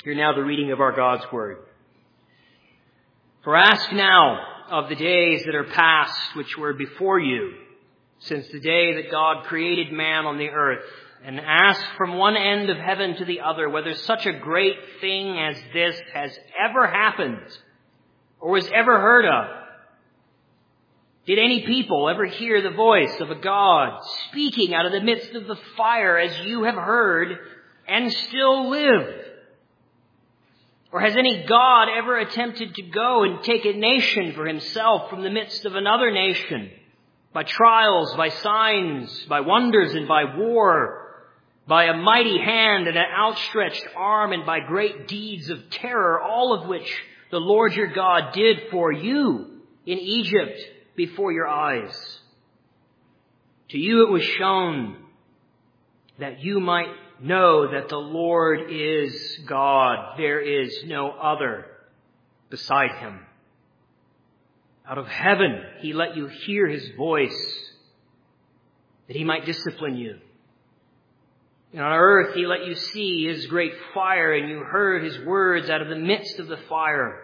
Hear now the reading of our God's Word. For ask now of the days that are past, which were before you, since the day that God created man on the earth, and ask from one end of heaven to the other whether such a great thing as this has ever happened or was ever heard of. Did any people ever hear the voice of a God speaking out of the midst of the fire as you have heard and still live? Or has any God ever attempted to go and take a nation for himself from the midst of another nation, by trials, by signs, by wonders, and by war, by a mighty hand and an outstretched arm, and by great deeds of terror, all of which the Lord your God did for you in Egypt before your eyes? To you it was shown that you might know that the Lord is God. There is no other beside him. Out of heaven he let you hear his voice, that he might discipline you. And on earth he let you see his great fire, and you heard his words out of the midst of the fire.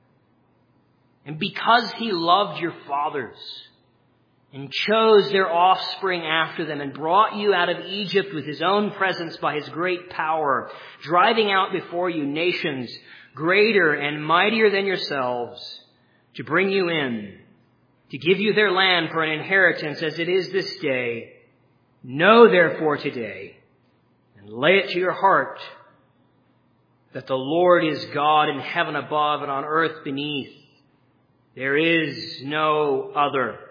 And because he loved your fathers, and chose their offspring after them, and brought you out of Egypt with his own presence by his great power, driving out before you nations greater and mightier than yourselves, to bring you in, to give you their land for an inheritance as it is this day. Know therefore today, and lay it to your heart, that the Lord is God in heaven above and on earth beneath. There is no other.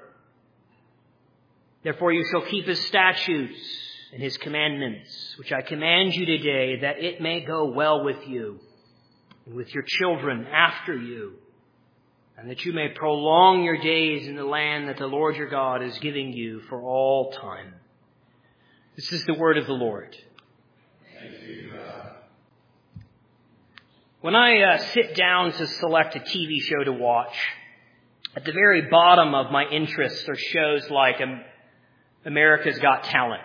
Therefore you shall keep his statutes and his commandments, which I command you today, that it may go well with you and with your children after you, and that you may prolong your days in the land that the Lord your God is giving you for all time. This is the word of the Lord. Thank you, God. When I sit down to select a TV show to watch, at the very bottom of my interests are shows like America's Got Talent.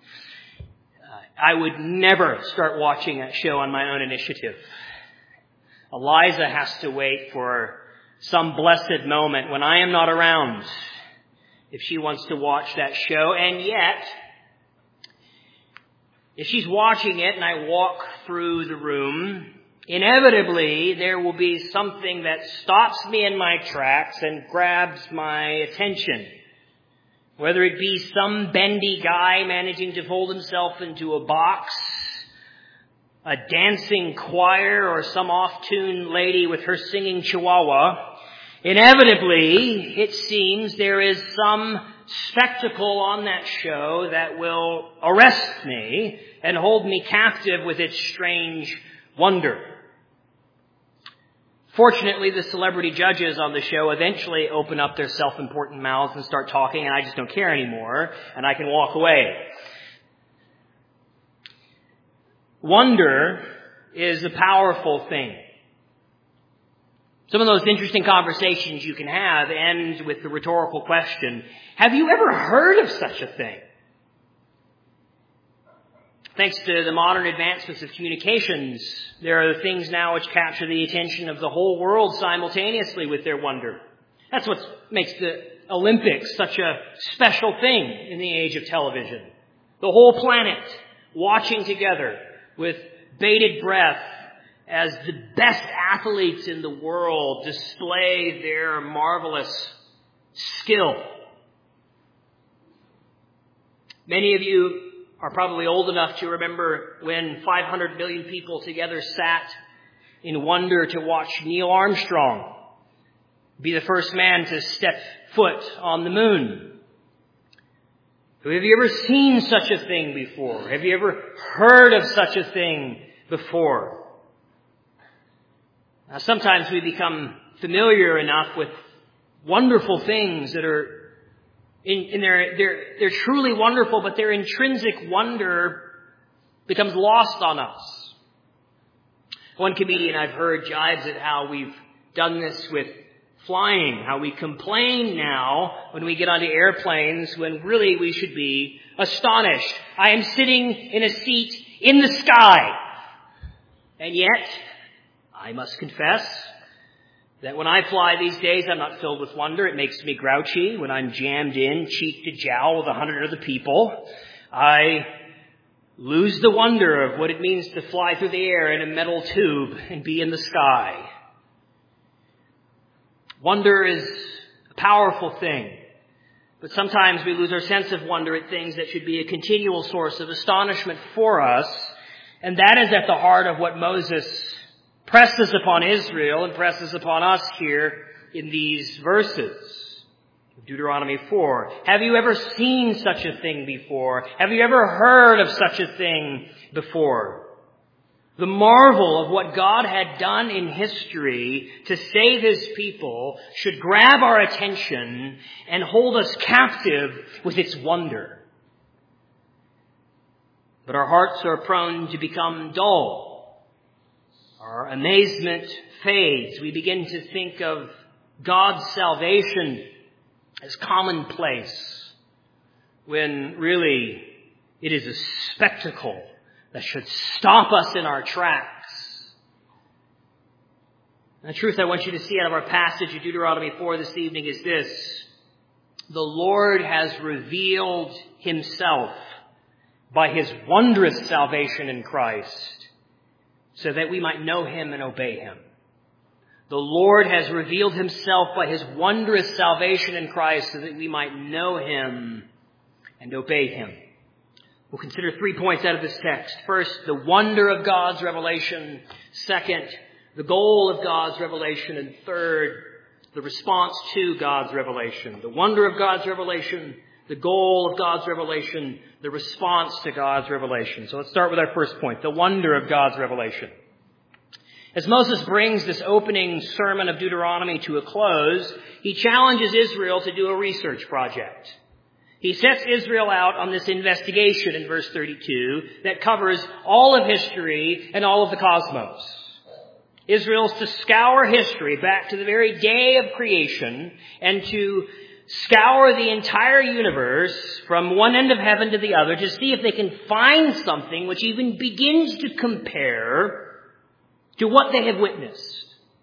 I would never start watching that show on my own initiative. Eliza has to wait for some blessed moment when I am not around if she wants to watch that show. And yet, if she's watching it and I walk through the room, inevitably there will be something that stops me in my tracks and grabs my attention. Whether it be some bendy guy managing to fold himself into a box, a dancing choir, or some off-tune lady with her singing chihuahua, inevitably, it seems, there is some spectacle on that show that will arrest me and hold me captive with its strange wonder. Fortunately, the celebrity judges on the show eventually open up their self-important mouths and start talking, and I just don't care anymore, and I can walk away. Wonder is a powerful thing. Some of those interesting conversations you can have end with the rhetorical question, have you ever heard of such a thing? Thanks to the modern advancements of communications, there are things now which capture the attention of the whole world simultaneously with their wonder. That's what makes the Olympics such a special thing in the age of television. The whole planet watching together with bated breath as the best athletes in the world display their marvelous skill. Many of you are probably old enough to remember when 500 million people together sat in wonder to watch Neil Armstrong be the first man to step foot on the moon. Have you ever seen such a thing before? Have you ever heard of such a thing before? Now, sometimes we become familiar enough with wonderful things that are they're truly wonderful, but their intrinsic wonder becomes lost on us. One comedian I've heard jibes at how we've done this with flying, how we complain now when we get onto airplanes when really we should be astonished. I am sitting in a seat in the sky, and yet I must confess that when I fly these days, I'm not filled with wonder. It makes me grouchy when I'm jammed in cheek to jowl with 100 other people. I lose the wonder of what it means to fly through the air in a metal tube and be in the sky. Wonder is a powerful thing, but sometimes we lose our sense of wonder at things that should be a continual source of astonishment for us, and that is at the heart of what Moses presses upon Israel and presses upon us here in these verses. Deuteronomy 4. Have you ever seen such a thing before? Have you ever heard of such a thing before? The marvel of what God had done in history to save His people should grab our attention and hold us captive with its wonder. But our hearts are prone to become dull. Our amazement fades. We begin to think of God's salvation as commonplace, when really it is a spectacle that should stop us in our tracks. And the truth I want you to see out of our passage of Deuteronomy 4 this evening is this: the Lord has revealed Himself by His wondrous salvation in Christ, so that we might know Him and obey Him. The Lord has revealed Himself by His wondrous salvation in Christ, so that we might know Him and obey Him. We'll consider 3 points out of this text. First, the wonder of God's revelation. Second, the goal of God's revelation. And third, the response to God's revelation. The wonder of God's revelation, the goal of God's revelation, the response to God's revelation. So let's start with our first point, the wonder of God's revelation. As Moses brings this opening sermon of Deuteronomy to a close, he challenges Israel to do a research project. He sets Israel out on this investigation in verse 32 that covers all of history and all of the cosmos. Israel's to scour history back to the very day of creation and to scour the entire universe from one end of heaven to the other to see if they can find something which even begins to compare to what they have witnessed.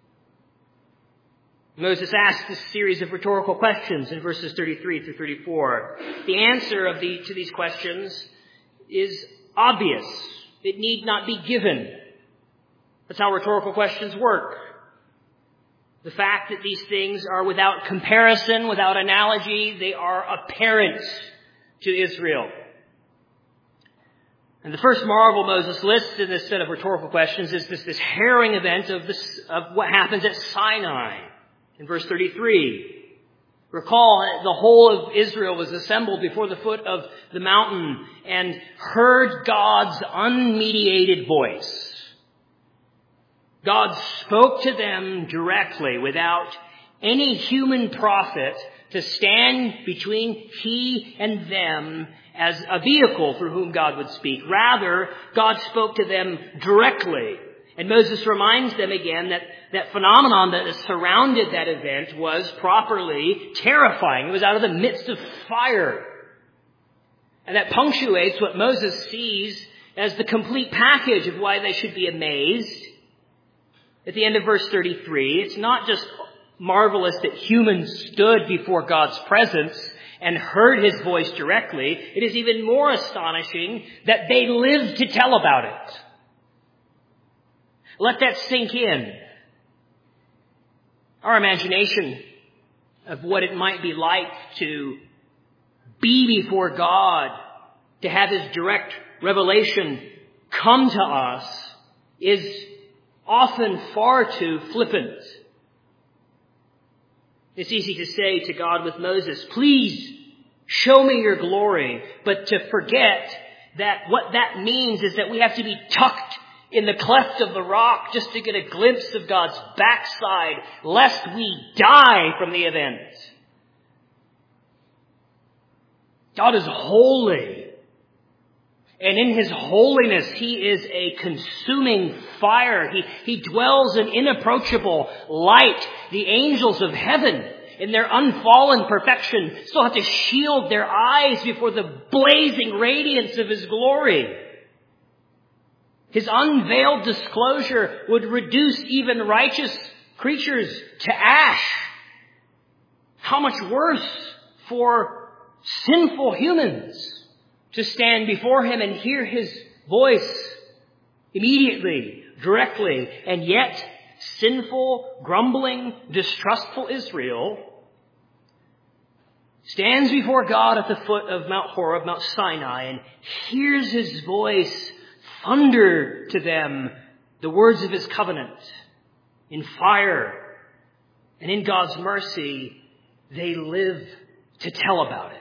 Moses asks this series of rhetorical questions in verses 33 through 34. The answer to these questions is obvious. It need not be given. That's how rhetorical questions work. The fact that these things are without comparison, without analogy, they are apparent to Israel. And the first marvel Moses lists in this set of rhetorical questions is this harrowing event of what happens at Sinai in verse 33. Recall, the whole of Israel was assembled before the foot of the mountain and heard God's unmediated voice. God spoke to them directly without any human prophet to stand between He and them as a vehicle through whom God would speak. Rather, God spoke to them directly. And Moses reminds them again that that phenomenon that surrounded that event was properly terrifying. It was out of the midst of fire. And that punctuates what Moses sees as the complete package of why they should be amazed. At the end of verse 33, it's not just marvelous that humans stood before God's presence and heard His voice directly. It is even more astonishing that they lived to tell about it. Let that sink in. Our imagination of what it might be like to be before God, to have His direct revelation come to us, is often far too flippant. It's easy to say to God with Moses, please show me your glory, but to forget that what that means is that we have to be tucked in the cleft of the rock just to get a glimpse of God's backside, lest we die from the event. God is holy. And in His holiness, He is a consuming fire. He dwells in inapproachable light. The angels of heaven, in their unfallen perfection, still have to shield their eyes before the blazing radiance of His glory. His unveiled disclosure would reduce even righteous creatures to ash. How much worse for sinful humans to stand before him and hear his voice immediately, directly, and yet sinful, grumbling, distrustful Israel stands before God at the foot of Mount Horeb, Mount Sinai, and hears his voice thunder to them the words of his covenant in fire. And in God's mercy, they live to tell about it.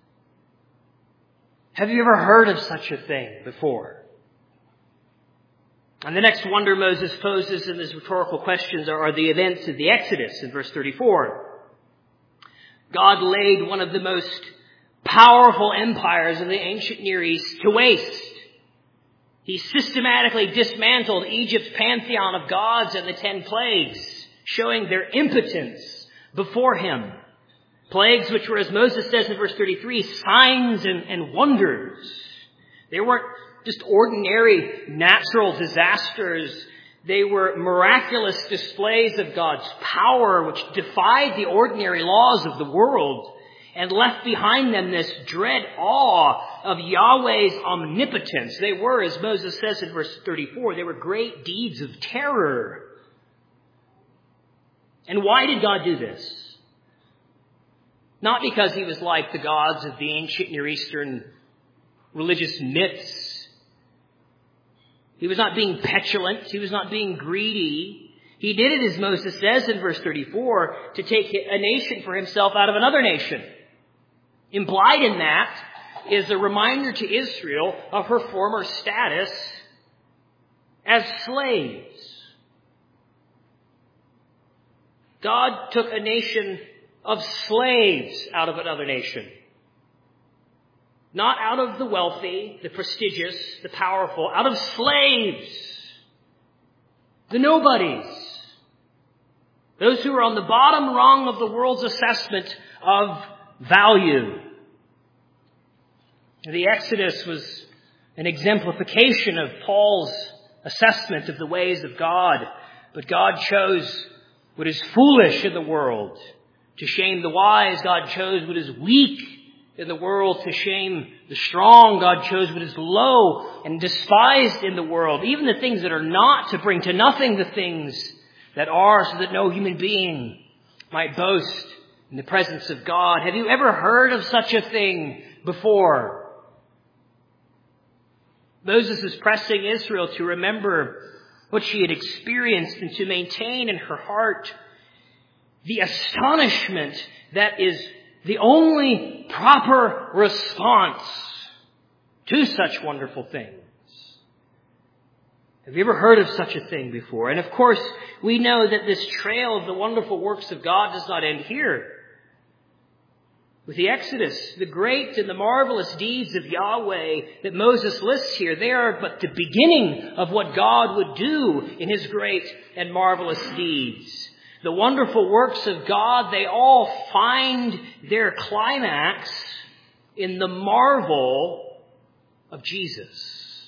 Have you ever heard of such a thing before? And the next wonder Moses poses in his rhetorical questions are the events of the Exodus in verse 34. God laid one of the most powerful empires of the ancient Near East to waste. He systematically dismantled Egypt's pantheon of gods and the 10 plagues, showing their impotence before him. Plagues which were, as Moses says in verse 33, signs and wonders. They weren't just ordinary natural disasters. They were miraculous displays of God's power which defied the ordinary laws of the world and left behind them this dread awe of Yahweh's omnipotence. They were, as Moses says in verse 34, they were great deeds of terror. And why did God do this? Not because he was like the gods of the ancient Near Eastern religious myths. He was not being petulant. He was not being greedy. He did it, as Moses says in verse 34, to take a nation for himself out of another nation. Implied in that is a reminder to Israel of her former status as slaves. God took a nation of slaves out of another nation. Not out of the wealthy, the prestigious, the powerful, out of slaves, the nobodies, those who are on the bottom rung of the world's assessment of value. The Exodus was an exemplification of Paul's assessment of the ways of God, but God chose what is foolish in the world to shame the wise. God chose what is weak in the world to shame the strong. God chose what is low and despised in the world, even the things that are not, to bring to nothing the things that are, so that no human being might boast in the presence of God. Have you ever heard of such a thing before? Moses is pressing Israel to remember what she had experienced and to maintain in her heart the astonishment that is the only proper response to such wonderful things. Have you ever heard of such a thing before? And of course, we know that this trail of the wonderful works of God does not end here. With the Exodus, the great and the marvelous deeds of Yahweh that Moses lists here, they are but the beginning of what God would do in his great and marvelous deeds. The wonderful works of God, they all find their climax in the marvel of Jesus.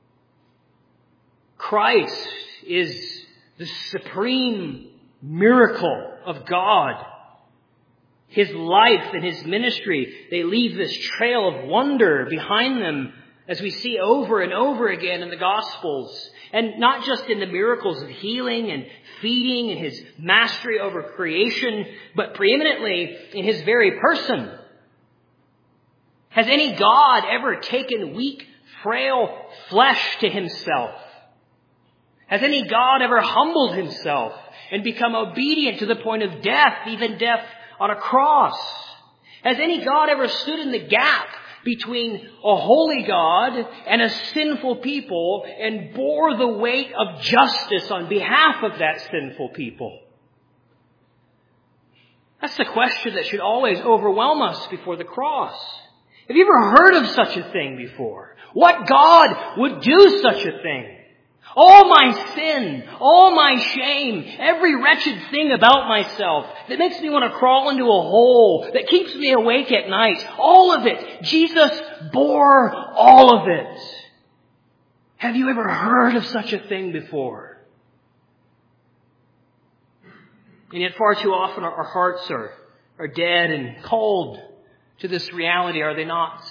Christ is the supreme miracle of God. His life and his ministry, they leave this trail of wonder behind them, as we see over and over again in the Gospels. And not just in the miracles of healing and feeding and his mastery over creation, but preeminently in his very person. Has any God ever taken weak, frail flesh to himself? Has any God ever humbled himself and become obedient to the point of death, even death on a cross? Has any God ever stood in the gap between a holy God and a sinful people and bore the weight of justice on behalf of that sinful people? That's the question that should always overwhelm us before the cross. Have you ever heard of such a thing before? What God would do such a thing? All my sin, all my shame, every wretched thing about myself that makes me want to crawl into a hole, that keeps me awake at night, all of it, Jesus bore all of it. Have you ever heard of such a thing before? And yet far too often our hearts are dead and cold to this reality, are they not?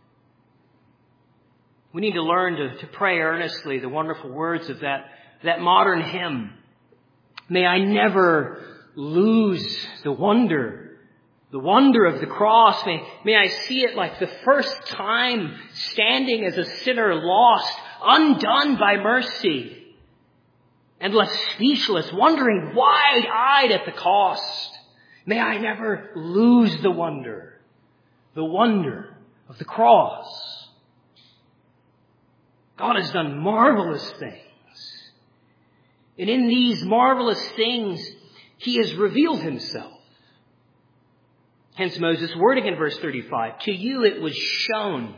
We need to learn to pray earnestly the wonderful words of that modern hymn. May I never lose the wonder of the cross. May I see it like the first time standing as a sinner lost, undone by mercy, and left speechless, wondering wide-eyed at the cost. May I never lose the wonder of the cross. God has done marvelous things. And in these marvelous things, He has revealed Himself. Hence Moses' wording in verse 35, to you it was shown.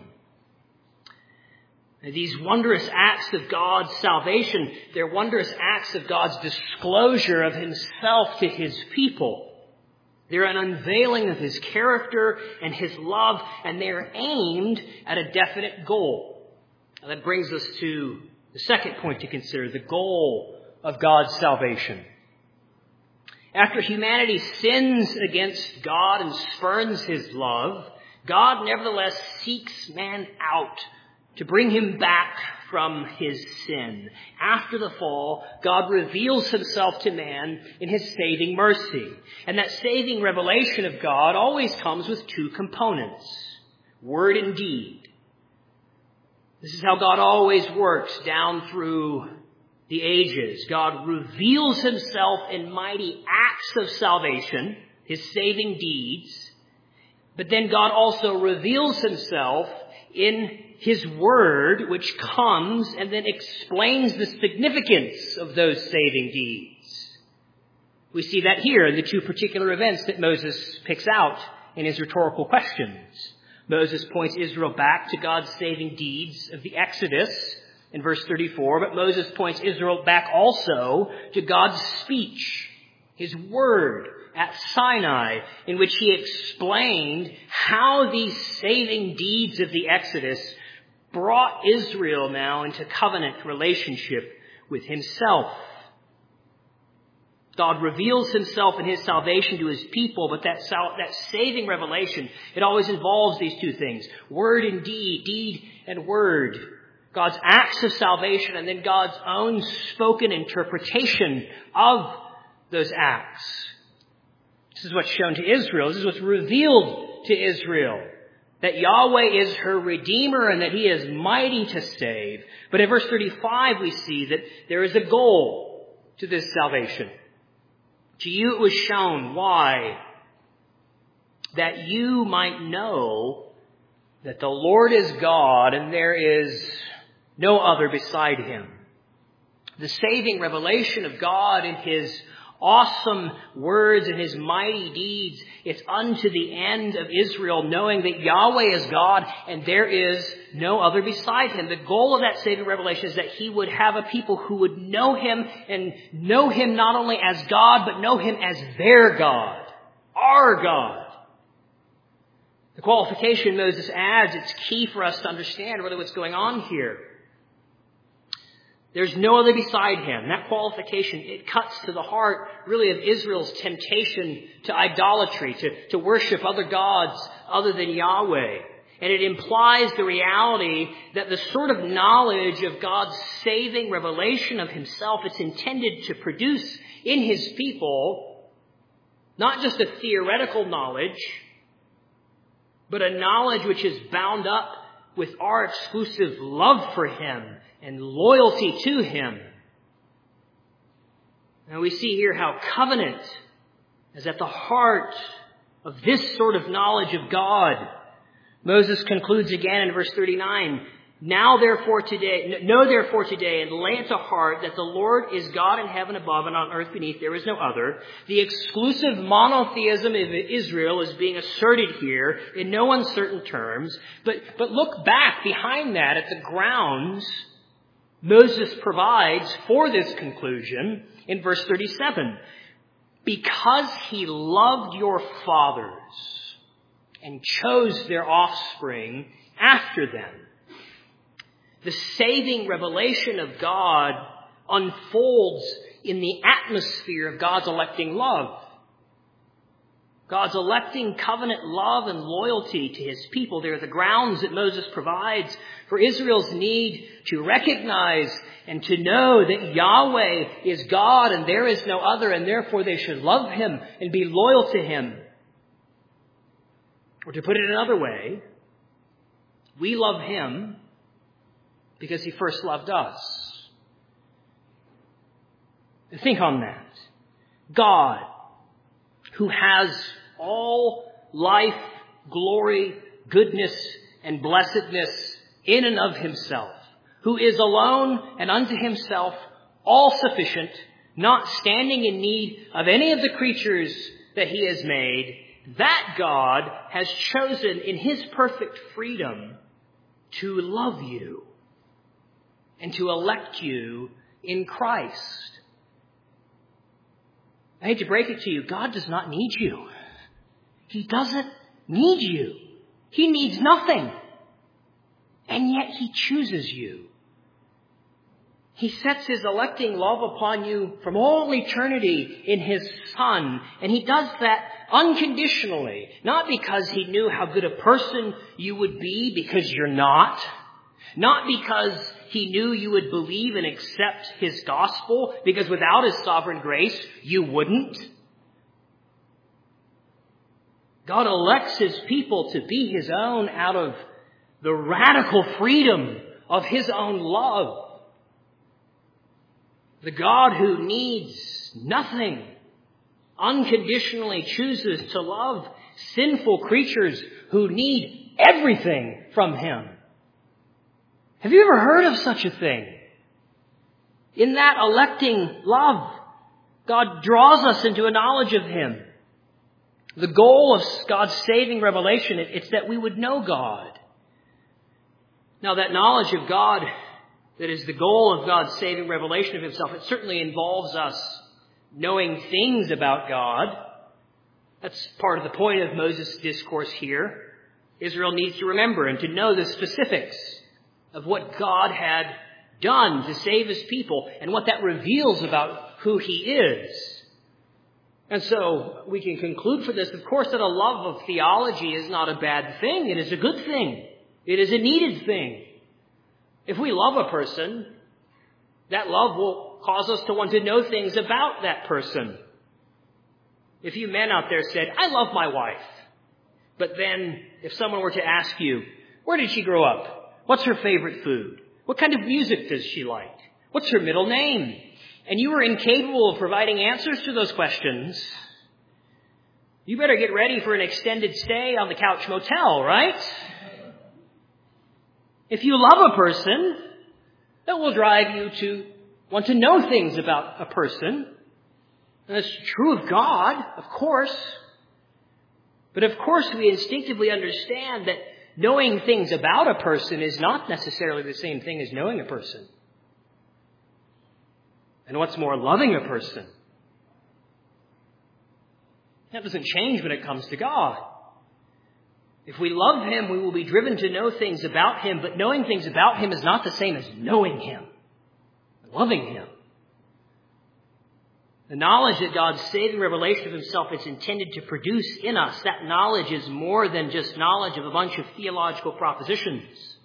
And these wondrous acts of God's salvation, they're wondrous acts of God's disclosure of Himself to His people. They're an unveiling of His character and His love, and they're aimed at a definite goal. And that brings us to the second point to consider, the goal of God's salvation. After humanity sins against God and spurns His love, God nevertheless seeks man out to bring him back from his sin. After the fall, God reveals Himself to man in His saving mercy. And that saving revelation of God always comes with two components, word and deed. This is how God always works down through the ages. God reveals Himself in mighty acts of salvation, His saving deeds. But then God also reveals Himself in His Word, which comes and then explains the significance of those saving deeds. We see that here in the two particular events that Moses picks out in his rhetorical questions. Moses points Israel back to God's saving deeds of the Exodus in verse 34, but Moses points Israel back also to God's speech, His Word at Sinai, in which He explained how these saving deeds of the Exodus brought Israel now into covenant relationship with Himself. God reveals Himself in His salvation to His people, but that saving revelation, it always involves these two things, word and deed, deed and word. God's acts of salvation and then God's own spoken interpretation of those acts. This is what's shown to Israel. This is what's revealed to Israel. That Yahweh is her Redeemer and that He is mighty to save. But in verse 35 we see that there is a goal to this salvation. To you it was shown. Why? That you might know that the Lord is God and there is no other beside Him. The saving revelation of God in His awesome words and His mighty deeds, it's unto the end of Israel knowing that Yahweh is God and there is no other beside Him. The goal of that saving revelation is that He would have a people who would know Him and know Him not only as God, but know Him as their God, our God. The qualification Moses adds, it's key for us to understand really what's going on here. There's no other beside Him. That qualification, it cuts to the heart, really, of Israel's temptation to idolatry, to worship other gods other than Yahweh. And it implies the reality that the sort of knowledge of God's saving revelation of Himself, it's intended to produce in His people not just a theoretical knowledge, but a knowledge which is bound up with our exclusive love for Him and loyalty to Him. Now we see here how covenant is at the heart of this sort of knowledge of God. Moses concludes again in verse 39, know therefore today, and lay it to heart that the Lord is God in heaven above and on earth beneath, there is no other. The exclusive monotheism of Israel is being asserted here in no uncertain terms. But look back behind that at the grounds Moses provides for this conclusion in verse 37. Because He loved your fathers and chose their offspring after them. The saving revelation of God unfolds in the atmosphere of God's electing love. God's electing covenant love and loyalty to his people. They're the grounds that Moses provides for Israel's need to recognize and to know that Yahweh is God and there is no other, and therefore they should love him and be loyal to him. Or to put it another way, we love him because he first loved us. Think on that. God, who has all life, glory, goodness, and blessedness in and of himself, who is alone and unto himself all sufficient, not standing in need of any of the creatures that he has made, that God has chosen in his perfect freedom to love you and to elect you in Christ. I hate to break it to you, God does not need you. He doesn't need you. He needs nothing. And yet he chooses you. He sets his electing love upon you from all eternity in his Son. And he does that unconditionally. Not because he knew how good a person you would be, because you're not. Not because he knew you would believe and accept his gospel, because without his sovereign grace, you wouldn't. God elects his people to be his own out of the radical freedom of his own love. The God who needs nothing unconditionally chooses to love sinful creatures who need everything from him. Have you ever heard of such a thing? In that electing love, God draws us into a knowledge of him. The goal of God's saving revelation, it's that we would know God. Now, that knowledge of God that is the goal of God's saving revelation of himself, it certainly involves us knowing things about God. That's part of the point of Moses' discourse here. Israel needs to remember and to know the specifics of what God had done to save his people and what that reveals about who he is. And so we can conclude for this, of course, that a love of theology is not a bad thing. It is a good thing. It is a needed thing. If we love a person, that love will cause us to want to know things about that person. If you men out there said, I love my wife, but then if someone were to ask you, where did she grow up? What's her favorite food? What kind of music does she like? What's her middle name? And you were incapable of providing answers to those questions, you better get ready for an extended stay on the Couch Motel, right? If you love a person, that will drive you to want to know things about a person. And that's true of God, of course. But of course we instinctively understand that knowing things about a person is not necessarily the same thing as knowing a person. And what's more, loving a person. That doesn't change when it comes to God. If we love him, we will be driven to know things about him, but knowing things about him is not the same as knowing him, loving him. The knowledge that God's saving revelation of himself is intended to produce in us, that knowledge is more than just knowledge of a bunch of theological propositions.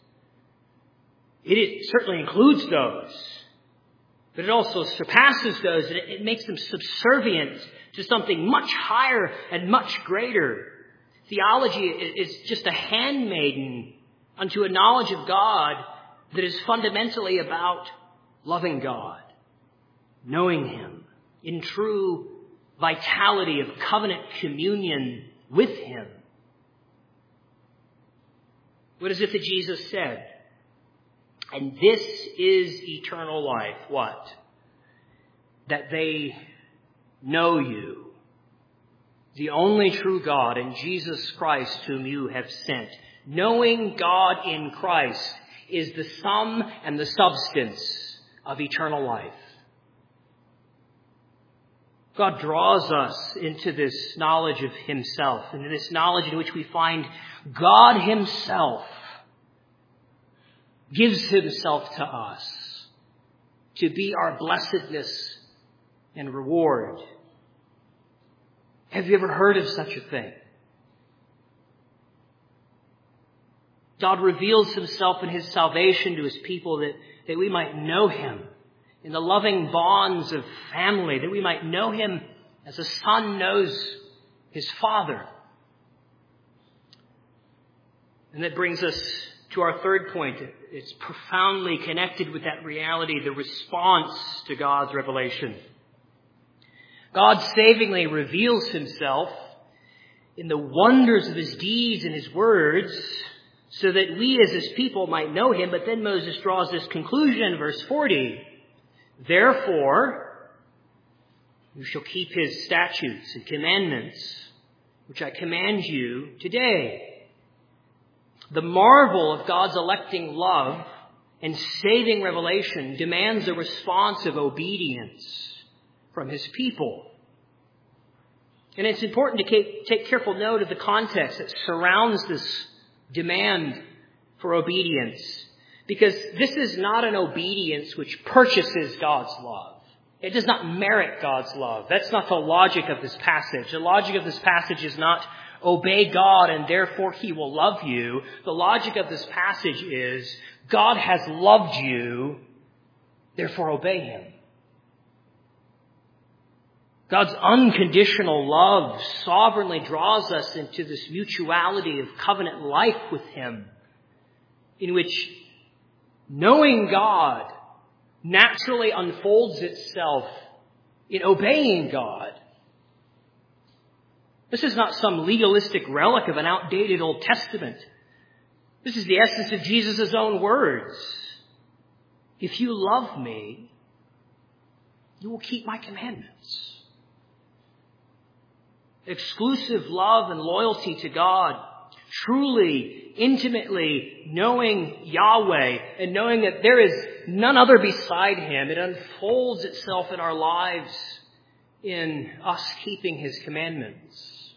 It certainly includes those, but it also surpasses those, and it makes them subservient to something much higher and much greater. Theology is just a handmaiden unto a knowledge of God that is fundamentally about loving God, knowing him in true vitality of covenant communion with him. What is it that Jesus said? And this is eternal life. What? That they know you, the only true God, and Jesus Christ whom you have sent. Knowing God in Christ is the sum and the substance of eternal life. God draws us into this knowledge of himself, into this knowledge in which we find God himself gives himself to us to be our blessedness and reward. Have you ever heard of such a thing? God reveals himself in his salvation to his people that we might know him in the loving bonds of family, that we might know him as a son knows his father. And that brings us to our third point. It's profoundly connected with that reality, the response to God's revelation. God savingly reveals himself in the wonders of his deeds and his words so that we as his people might know him. But then Moses draws this conclusion in verse 40. Therefore, you shall keep his statutes and commandments, which I command you today. The marvel of God's electing love and saving revelation demands a response of obedience from his people. And it's important to take careful note of the context that surrounds this demand for obedience, because this is not an obedience which purchases God's love. It does not merit God's love. That's not the logic of this passage. The logic of this passage is not obey God and therefore he will love you. The logic of this passage is God has loved you, therefore obey him. God's unconditional love sovereignly draws us into this mutuality of covenant life with him, in which knowing God naturally unfolds itself in obeying God. This is not some legalistic relic of an outdated Old Testament. This is the essence of Jesus' own words. If you love me, you will keep my commandments. Exclusive love and loyalty to God, truly, intimately knowing Yahweh and knowing that there is none other beside him, it unfolds itself in our lives in us keeping his commandments.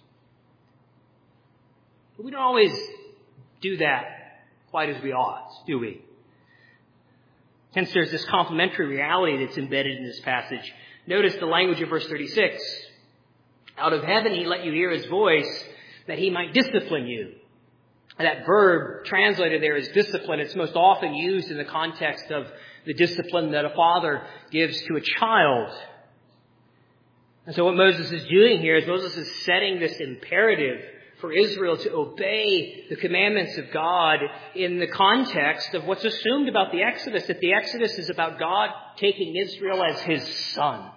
But we don't always do that quite as we ought, do we? Hence there's this complementary reality that's embedded in this passage. Notice the language of verse 36. Out of heaven he let you hear his voice, that he might discipline you. And that verb translated there as discipline, it's most often used in the context of the discipline that a father gives to a child. And so what Moses is doing here is Moses is setting this imperative for Israel to obey the commandments of God in the context of what's assumed about the Exodus, that the Exodus is about God taking Israel as his son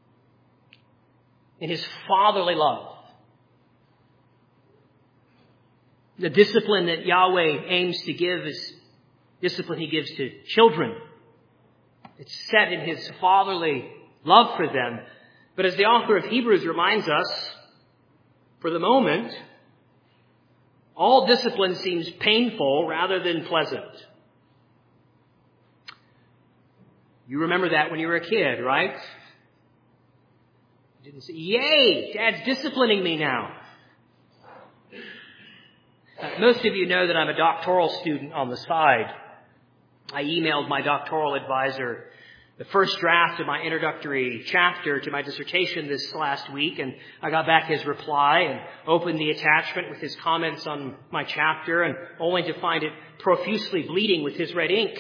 in his fatherly love. The discipline that Yahweh aims to give is discipline he gives to children. It's set in his fatherly love for them. But as the author of Hebrews reminds us, for the moment, all discipline seems painful rather than pleasant. You remember that when you were a kid, right? You didn't say, yay, Dad's disciplining me now. Most of you know that I'm a doctoral student on the side. I emailed my doctoral advisor the first draft of my introductory chapter to my dissertation this last week, and I got back his reply and opened the attachment with his comments on my chapter, and only to find it profusely bleeding with his red ink.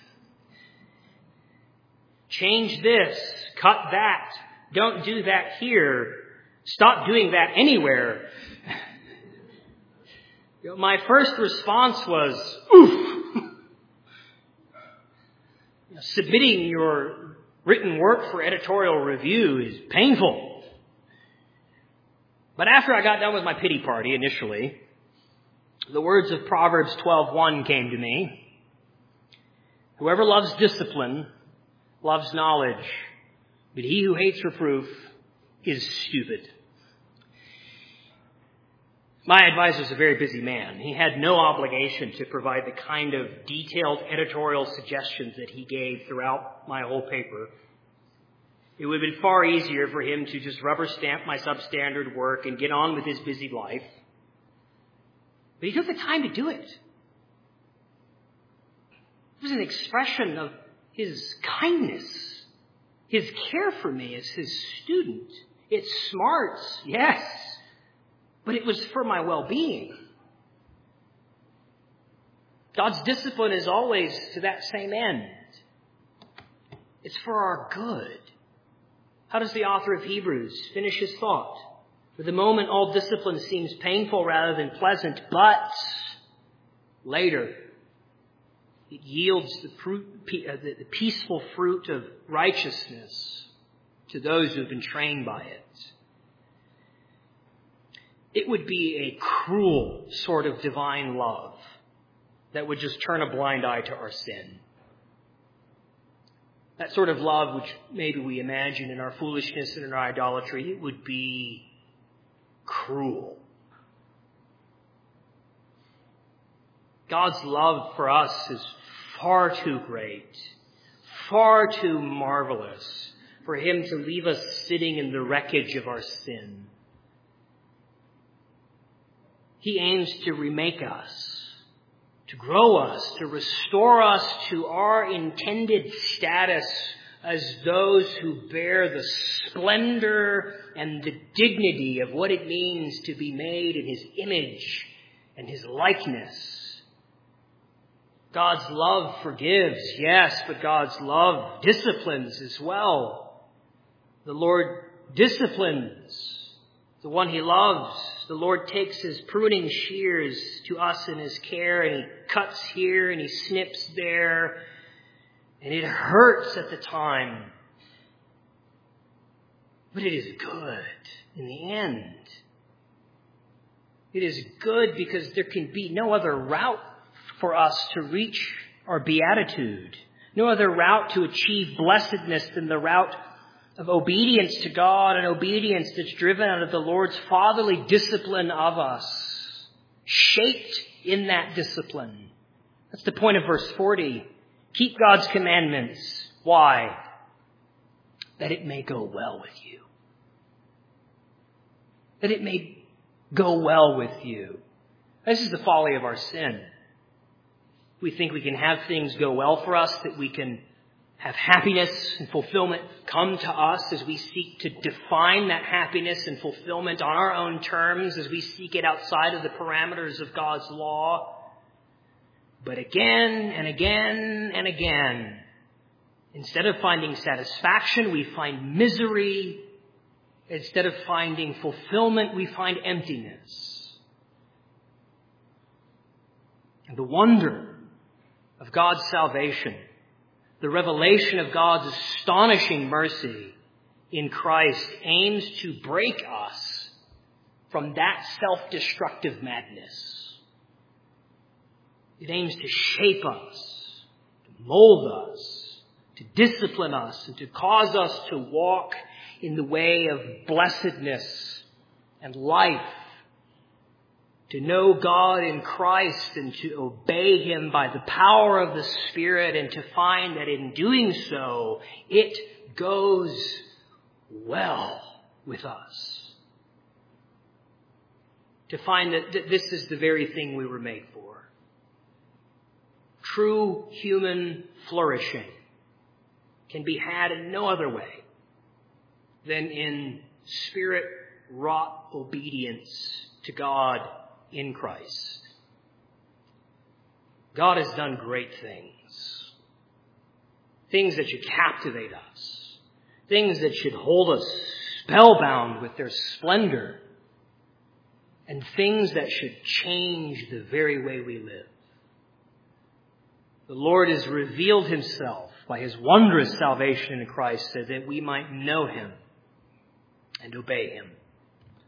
Change this, cut that, don't do that here, stop doing that anywhere. My first response was, oof. Submitting your written work for editorial review is painful. But after I got done with my pity party initially, the words of Proverbs 12:1 came to me. Whoever loves discipline loves knowledge, but he who hates reproof is stupid. My advisor is a very busy man. He had no obligation to provide the kind of detailed editorial suggestions that he gave throughout my whole paper. It would have been far easier for him to just rubber stamp my substandard work and get on with his busy life. But he took the time to do it. It was an expression of his kindness, his care for me as his student. It's smart, yes, but it was for my well-being. God's discipline is always to that same end. It's for our good. How does the author of Hebrews finish his thought? For the moment, all discipline seems painful rather than pleasant, but later it yields the peaceful fruit of righteousness to those who have been trained by it. It would be a cruel sort of divine love that would just turn a blind eye to our sin. That sort of love which maybe we imagine in our foolishness and in our idolatry, it would be cruel. God's love for us is far too great, far too marvelous for him to leave us sitting in the wreckage of our sin. He aims to remake us, to grow us, to restore us to our intended status as those who bear the splendor and the dignity of what it means to be made in his image and his likeness. God's love forgives, yes, but God's love disciplines as well. The Lord disciplines the one he loves. The Lord takes his pruning shears to us in his care, and he cuts here and he snips there, and it hurts at the time. But it is good in the end. It is good because there can be no other route for us to reach our beatitude, no other route to achieve blessedness than the route of obedience to God, and obedience that's driven out of the Lord's fatherly discipline of us, shaped in that discipline. That's the point of verse 40. Keep God's commandments. Why? That it may go well with you. That it may go well with you. This is the folly of our sin. We think we can have things go well for us, that we can have happiness and fulfillment come to us as we seek to define that happiness and fulfillment on our own terms, as we seek it outside of the parameters of God's law. But again and again and again, instead of finding satisfaction, we find misery. Instead of finding fulfillment, we find emptiness. And the wonder of God's salvation, the revelation of God's astonishing mercy in Christ, aims to break us from that self-destructive madness. It aims to shape us, to mold us, to discipline us, and to cause us to walk in the way of blessedness and life, to know God in Christ and to obey him by the power of the Spirit, and to find that in doing so, it goes well with us. To find that this is the very thing we were made for. True human flourishing can be had in no other way than in Spirit-wrought obedience to God in Christ. God has done great things. Things that should captivate us. Things that should hold us spellbound with their splendor. And things that should change the very way we live. The Lord has revealed himself by his wondrous salvation in Christ so that we might know him and obey him.